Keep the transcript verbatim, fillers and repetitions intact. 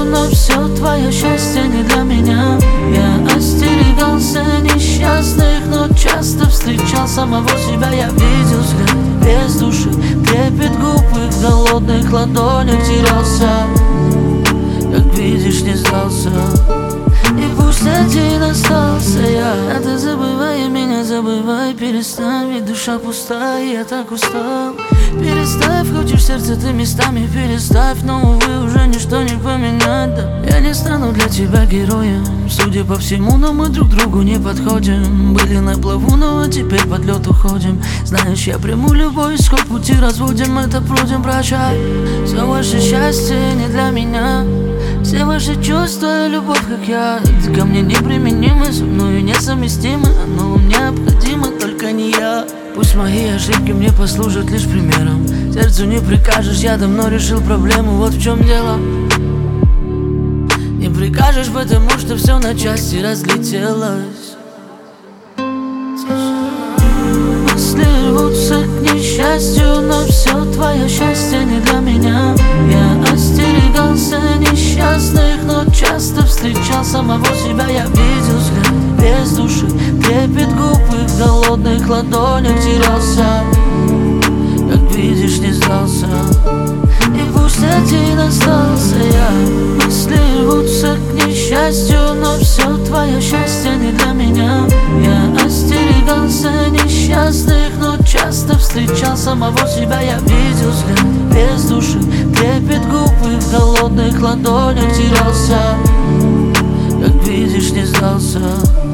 но все твое счастье не для меня. Я остерегался несчастных, но часто встречал самого себя. Я видел взгляд без души, трепет губ и в голодных ладонях терялся. Как видишь, не сдался, и пусть один остался я. А ты забывай меня, забывай, перестань, ведь душа пустая, я так устал. Переставь, хочешь сердце ты местами переставь, но, увы, уже ничто не поменять, да. Я не стану для тебя героем, судя по всему, но мы друг другу не подходим. Были на плаву, но теперь под лед уходим. Знаешь, я приму любой исход, пути разводим, это пройдем, прощай. Все ваше счастье не для меня, все ваши чувства и любовь, как я, ко мне неприменимы, со мною несовместимы. Оно необходимо, только не я. Пусть мои ошибки мне послужат лишь примером. Сердцу не прикажешь, я давно решил проблему, вот в чем дело. Не прикажешь, потому что все на части разлетелось. Мысли рвутся к несчастью, но все твое счастье не для меня. Я остерегался несчастных, но часто встречал самого себя. Я видел взгляд без души, трепет губ и в голодных ладонях терялся. Как видишь, не сдался, и пусть один остался я. Мысли рвутся к несчастью, но все твое счастье не для меня. Я остерегался несчастных, но часто встречал самого себя. Я видел взгляд без души, трепет губ и в голодных ладонях терялся. Как видишь, не сдался.